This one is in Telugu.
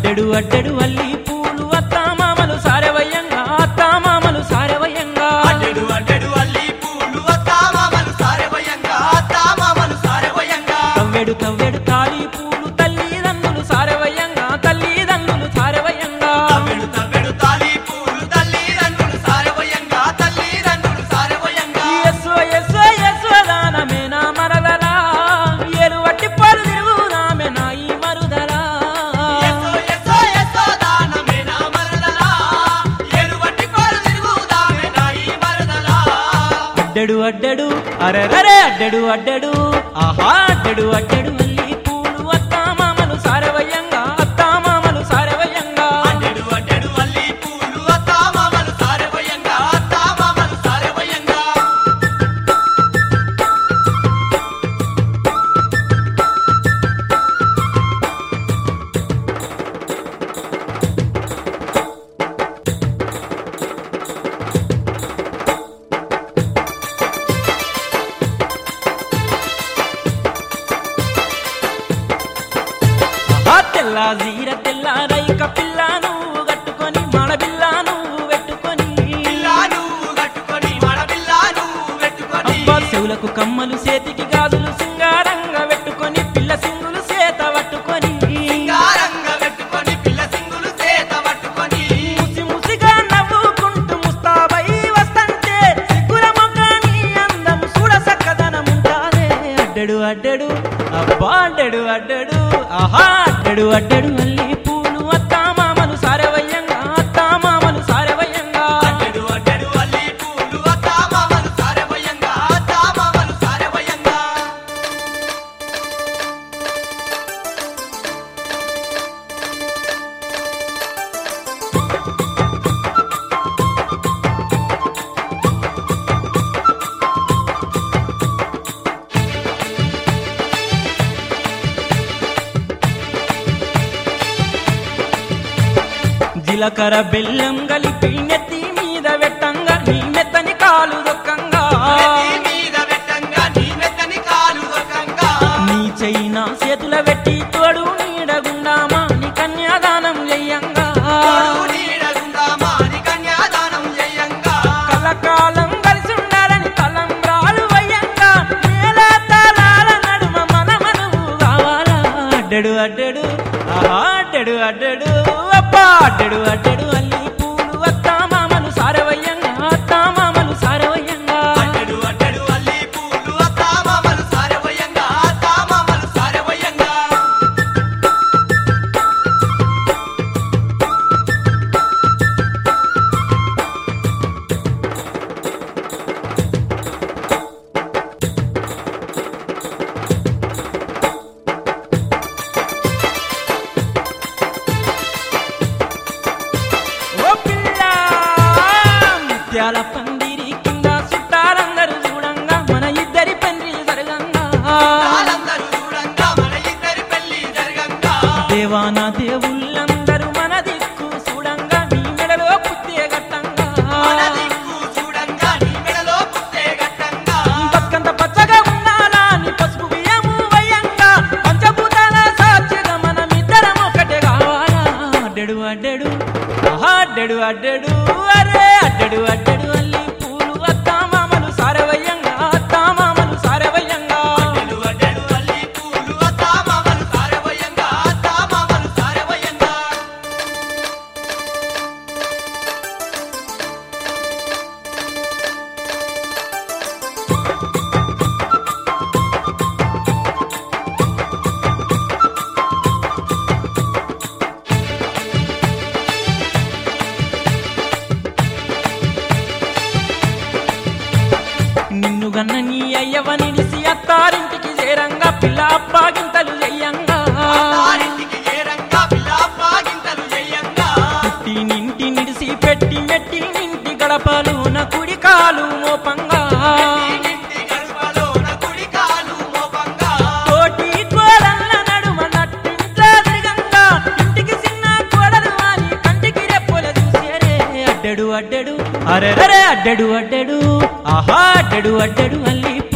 అడ్డడు అడ్డడు అల్లి పూలు అత్తామామలు సారవయ్యంగా అత్తామామలు సారవయ్యంగా అడ్డడు అడ్డడు అల్లి పూలు అత్తామామలు సారవయ్యంగా అత్తామామలు సారవయ్యంగా తవ్వెడు తవ్వెడు తాళి పూలు తల్లిదండ్రులు సారవయ్యంగా తల్లిదండ్రులు సారవయ్యంగా తవ్వెడు తవ్వెడు తాళి పూలు తల్లిదండ్రులు సారవయ్యంగా తల్లిదండ్రులు సారవయ్యంగా యస్సో యస్సో యస్సోదానమేనా మరదలా ఏలు వట్టి పాలు తిరుగుదామె నా ఈ మరుదలా యస్సో యస్సో యస్సోదానమేనా మరదలా ఏలువట్టి పాలు తిరుగుదామె నా ఈ మరదలా అడ్డడు అడ్డడు అరెరరే అడ్డడు అడ్డడు ఆహా అడ్డడు అడ్డడు అల్లి పూలు అత్తామామలు సారవయ్యంగా అత్తామామలు సారవయ్యంగా అడ్డడు అడ్డడు అల్లి పూలు అత్తామామలు సారవయ్యంగా అత్తామామలు సారవయ్యంగా ఆ తెల్ల జీర తెల్ల రైక పిల్ల నువ్వు కట్టుకొని మడబిల్ల నువ్వు పెట్టుకొని పిల్లా నువ్వు కట్టుకొని మడబిల్లా నువ్వు పెట్టుకొని అబ్బా చెవులకు కమ్మలు చేతికి గాజులు సింగారంగా పెట్టుకొని పిల్ల సింగులు చేత పట్టుకొని సింగారంగా పెట్టుకొని పిల్ల సింగులు చేత పట్టుకొని ముసి ముసిగా నవ్వుకుంటూ ముస్తాబై వస్తంటే సిగ్గుల మొగ్గని అందం చూడ సక్కదనముంటాదే అడ్డడు అడ్డడు అబ్బా అడ్డడు అడ్డడు ఆహా అడ్డడు అడ్డడు అల్లి పూలు అత్తామామలు సారవయ్యంగా అత్తామామలు సారవయ్యంగా అడ్డడు అడ్డడు అల్లి పూలు అత్తామామలు సారవయ్యంగా అత్తామామలు సారవయ్యంగా జీలకర్ర బెల్లం కలిపి నెత్తి మీద పెట్టంగా నీ మెత్తని కాలు దొక్కంగా నెత్తి మీద పెట్టంగా నీ మెత్తని కాలు దొక్కంగా నీ చైనా చేతుల పెట్టి తోడు నీడగుండామా నీ కన్యాదానం చెయ్యంగా తోడు నీడగుండామా నీ కన్యాదానం చెయ్యంగా కలకాలం కలిసి ఉండాలని తలంబ్రాలు వయ్యంగా నేల తలాల నడుమ మనమనువు కావాలా అడ్డడు అడ్డడు ఆహా అడ్డడు అడ్డడు అబ్బా అడ్డడు అడ్డడు అల్లి పూలు అత్తామామలు సారవయ్యంగా అత్తామామలు సారవయ్యంగా అడ్డడు అడ్డడు అల్లి పూలు అత్తామామలు సారవయ్యంగా అత్తామామలు సారవయ్యంగా ఓ పిల్ల ముత్యాల పందిరి కింద చుట్టాలందరూ చూడంగా మన ఇద్దరి పెళ్లి జరగంగా వాళ్ళందరూ చూడంగా మన ఇద్దరి పెళ్లి జరగంగా దేవానా దేవుళ్ళందరూ మన దిక్కు చూడంగా నీ మెడలో పుత్తే గట్టంగా మన దిక్కు చూడంగా నీ మెడలో పుట్టే గట్టంగా బతుకంత పచ్చగా ఉండాలా నీ పసుపు బియ్యము వయ్యంగా పంచభూతాల సాక్షిగా మనమిద్దరం ఒకటే కావాలా అడ్డడు అడ్డడు ఆహా అడ్డడు అడ్డడు అరే అడ్డడు అడ్డడు అల్లి పూలు అత్తామామలు సారవయ్యంగా అత్తామామలు సారవయ్యంగా అడ్డడు అడ్డడు అల్లి పూలు అత్తామామలు సారవయ్యంగా అత్తామామలు సారవయ్యంగా నిన్ను గన్న నీ అయ్యవనిడిసి అత్తారింటికి చేరంగా పిల్ల అప్పాగింతలు చెయ్యంగా అత్తారింటికి చేరంగా పిల్ల పాగింతలు చెయ్యంగా పుట్టి నింటి నిడిసి పెట్టి మెట్టి నింటి గడపలోన కుడి కాలు మోపంగా ఇంటి గడపలోన కుడి కాలు మోపంగా కోటి కోడళ్ళ నడుమ నట్టింట్ల తిరగంగా ఇంటికి చిన్న కోడలు అని కంటికి రెప్పొల చూసేరే అడ్డడు అడ్డడు అరెరరే అడ్డడు అడ్డడు ఆహా అడ్డడు అడ్డడు అల్లి